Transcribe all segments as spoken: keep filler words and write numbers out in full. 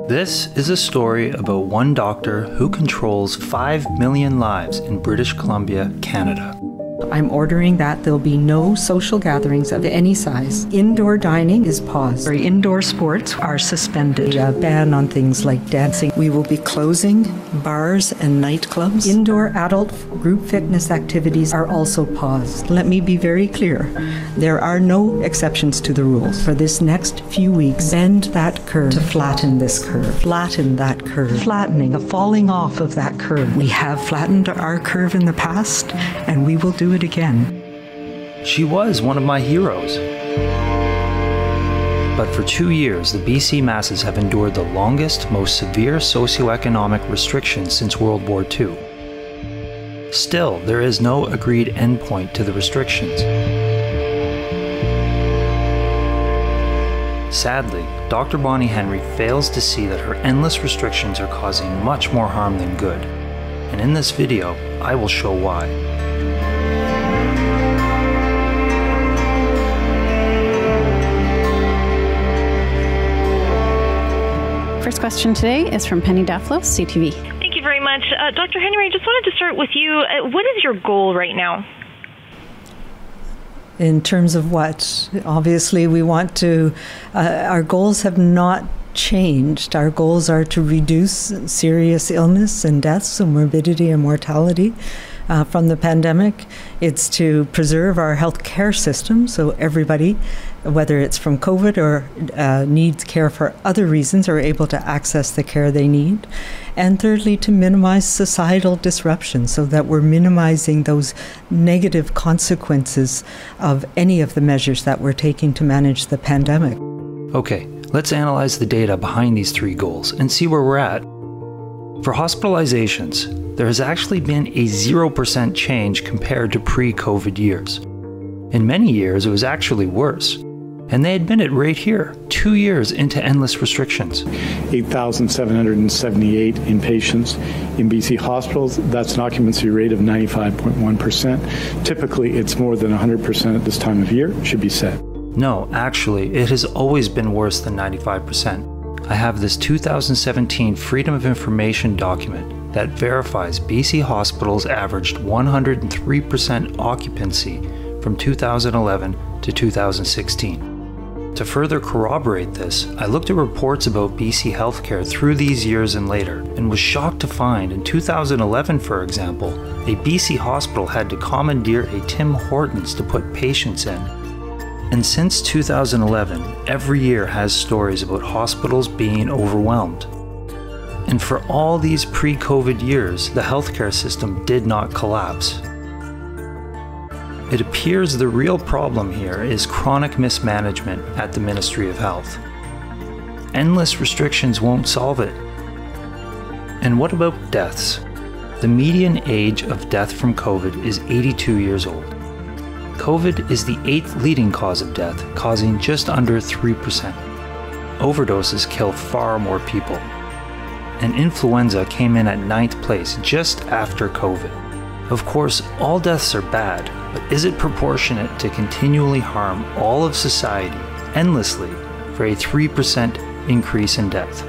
This is a story about one doctor who controls five million lives in British Columbia, Canada. I'm ordering that there'll be no social gatherings of any size. Indoor dining is paused. Our indoor sports are suspended. A ban on things like dancing. We will be closing bars and nightclubs. Indoor adult group fitness activities are also paused. Let me be very clear. There are no exceptions to the rules. For this next few weeks, bend that curve to flatten this curve. Flatten that curve. Flattening, a falling off of that curve. We have flattened our curve in the past, and we will do it again. She was one of my heroes. But for two years, the B C masses have endured the longest, most severe socioeconomic restrictions since World War Two. Still, there is no agreed endpoint to the restrictions. Sadly, Doctor Bonnie Henry fails to see that her endless restrictions are causing much more harm than good. And in this video, I will show why. First question today is from Penny Daflos, C T V. Thank you very much. Uh, Doctor Henry, I just wanted to start with you. Uh, what is your goal right now? In terms of what? Obviously, we want to, uh, our goals have not changed. Our goals are to reduce serious illness and deaths and morbidity and mortality uh, from the pandemic. It's to preserve our health care system so everybody, whether it's from COVID or uh, needs care for other reasons, are able to access the care they need. And thirdly, to minimize societal disruption so that we're minimizing those negative consequences of any of the measures that we're taking to manage the pandemic. Okay, let's analyze the data behind these three goals and see where we're at. For hospitalizations, there has actually been a zero percent change compared to pre-COVID years. In many years, it was actually worse. And they admit it right here, two years into endless restrictions. eight thousand seven hundred seventy-eight inpatients in B C hospitals. That's an occupancy rate of ninety-five point one percent. Typically, it's more than one hundred percent at this time of year, should be said. No, actually, it has always been worse than ninety-five percent. I have this two thousand seventeen Freedom of Information document that verifies B C hospitals averaged one hundred three percent occupancy from two thousand eleven to two thousand sixteen. To further corroborate this, I looked at reports about B C healthcare through these years and later, and was shocked to find in two thousand eleven, for example, a B C hospital had to commandeer a Tim Hortons to put patients in. And since two thousand eleven, every year has stories about hospitals being overwhelmed. And for all these pre-COVID years, the healthcare system did not collapse. It appears the real problem here is chronic mismanagement at the Ministry of Health. Endless restrictions won't solve it. And what about deaths? The median age of death from COVID is eighty-two years old. COVID is the eighth leading cause of death, causing just under three percent. Overdoses kill far more people. And influenza came in at ninth place just after COVID. Of course, all deaths are bad, but is it proportionate to continually harm all of society endlessly for a three percent increase in death?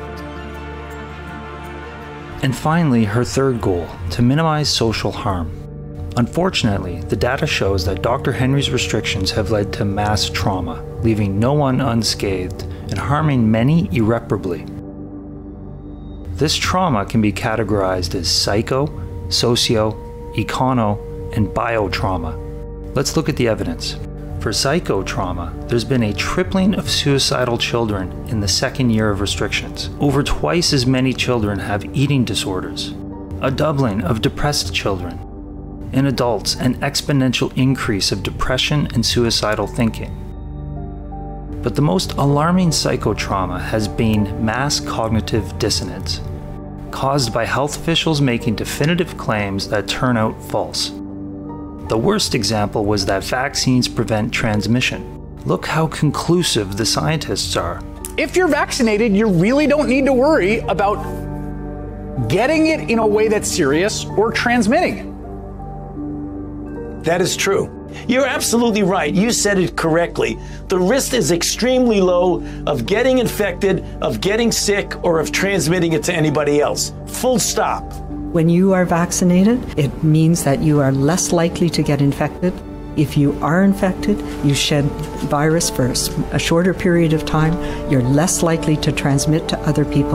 And finally, her third goal, to minimize social harm. Unfortunately, the data shows that Doctor Henry's restrictions have led to mass trauma, leaving no one unscathed and harming many irreparably. This trauma can be categorized as psycho, socio, econo, and biotrauma. Let's look at the evidence. For psychotrauma, there's been a tripling of suicidal children in the second year of restrictions. Over twice as many children have eating disorders. A doubling of depressed children. In adults, an exponential increase of depression and suicidal thinking. But the most alarming psychotrauma has been mass cognitive dissonance, caused by health officials making definitive claims that turn out false. The worst example was that vaccines prevent transmission. Look how conclusive the scientists are. If you're vaccinated, you really don't need to worry about getting it in a way that's serious or transmitting it. That is true. You're absolutely right. You said it correctly. The risk is extremely low of getting infected, of getting sick, or of transmitting it to anybody else. Full stop. When you are vaccinated, it means that you are less likely to get infected. If you are infected, you shed virus for a shorter period of time, you're less likely to transmit to other people.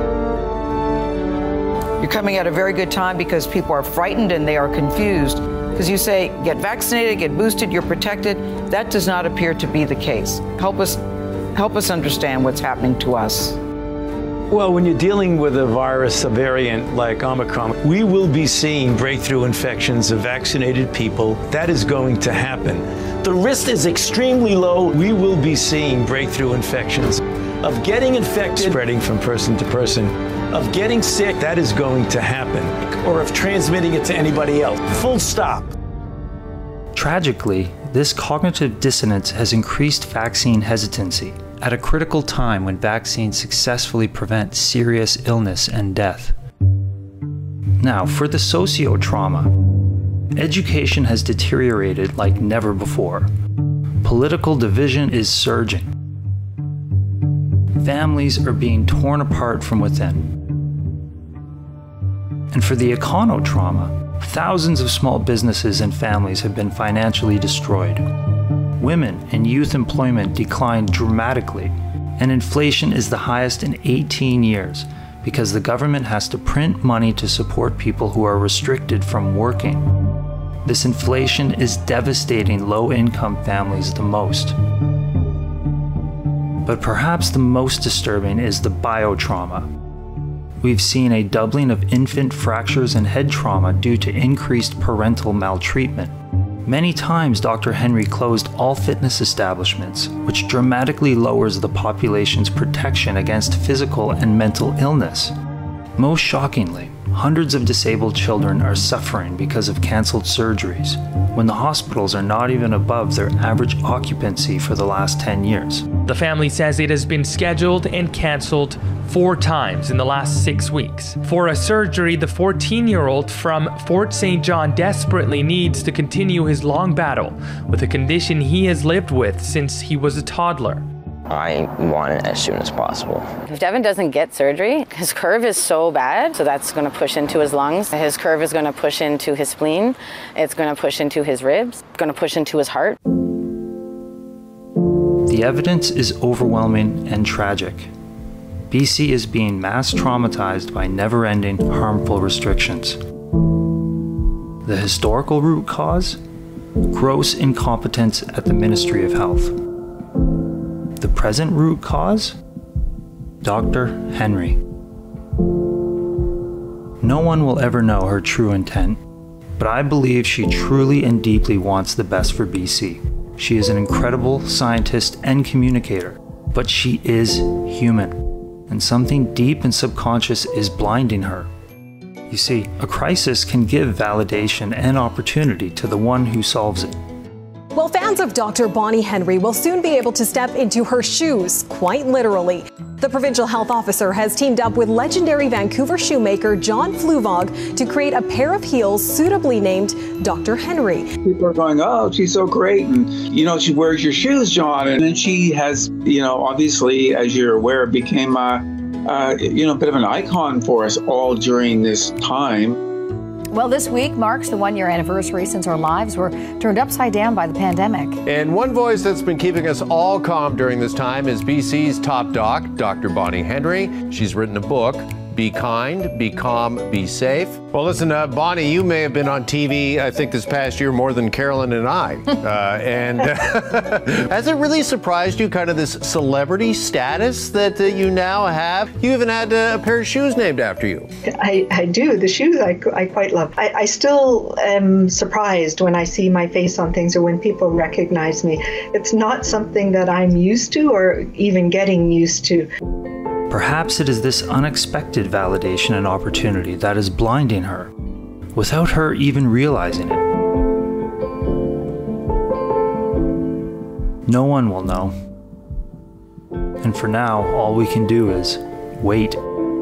You're coming at a very good time because people are frightened and they are confused. Because you say, get vaccinated, get boosted, you're protected. That does not appear to be the case. Help us, help us understand what's happening to us. Well, when you're dealing with a virus, a variant like Omicron, we will be seeing breakthrough infections of vaccinated people. That is going to happen. The risk is extremely low. We will be seeing breakthrough infections of getting infected, spreading from person to person, of getting sick. That is going to happen, or of transmitting it to anybody else. Full stop. Tragically, this cognitive dissonance has increased vaccine hesitancy at a critical time when vaccines successfully prevent serious illness and death. Now, for the socio-trauma, education has deteriorated like never before. Political division is surging. Families are being torn apart from within. And for the econo-trauma, thousands of small businesses and families have been financially destroyed. Women and youth employment declined dramatically, and inflation is the highest in eighteen years because the government has to print money to support people who are restricted from working. This inflation is devastating low-income families the most. But perhaps the most disturbing is the biotrauma. We've seen a doubling of infant fractures and head trauma due to increased parental maltreatment. Many times, Doctor Henry closed all fitness establishments, which dramatically lowers the population's protection against physical and mental illness. Most shockingly, hundreds of disabled children are suffering because of canceled surgeries, when the hospitals are not even above their average occupancy for the last ten years. The family says it has been scheduled and canceled four times in the last six weeks. For a surgery, the fourteen-year-old from Fort Saint John desperately needs to continue his long battle with a condition he has lived with since he was a toddler. I want it as soon as possible. If Devin doesn't get surgery, his curve is so bad, so that's going to push into his lungs. His curve is going to push into his spleen. It's going to push into his ribs. It's going to push into his heart. The evidence is overwhelming and tragic. B C is being mass traumatized by never-ending harmful restrictions. The historical root cause? Gross incompetence at the Ministry of Health. The present root cause? Doctor Henry. No one will ever know her true intent, but I believe she truly and deeply wants the best for B C. She is an incredible scientist and communicator, but she is human, and something deep and subconscious is blinding her. You see, a crisis can give validation and opportunity to the one who solves it. Well, fans of Doctor Bonnie Henry will soon be able to step into her shoes, quite literally. The provincial health officer has teamed up with legendary Vancouver shoemaker John Fluvog to create a pair of heels suitably named Doctor Henry. People are going, oh, she's so great. And, you know, she wears your shoes, John. And then she has, you know, obviously, as you're aware, became a, uh, you know, a bit of an icon for us all during this time. Well, this week marks the one-year anniversary since our lives were turned upside down by the pandemic. And one voice that's been keeping us all calm during this time is B C's top doc, Doctor Bonnie Henry. She's written a book, Be Kind, Be Calm, Be Safe. Well, listen, uh, Bonnie, you may have been on T V, I think, this past year more than Carolyn and I. Uh, and has it really surprised you, kind of this celebrity status that uh, you now have? You even had uh, a pair of shoes named after you. I, I do. The shoes I, I quite love. I, I still am surprised when I see my face on things or when people recognize me. It's not something that I'm used to or even getting used to. Perhaps it is this unexpected validation and opportunity that is blinding her, without her even realizing it. No one will know. And for now, all we can do is wait.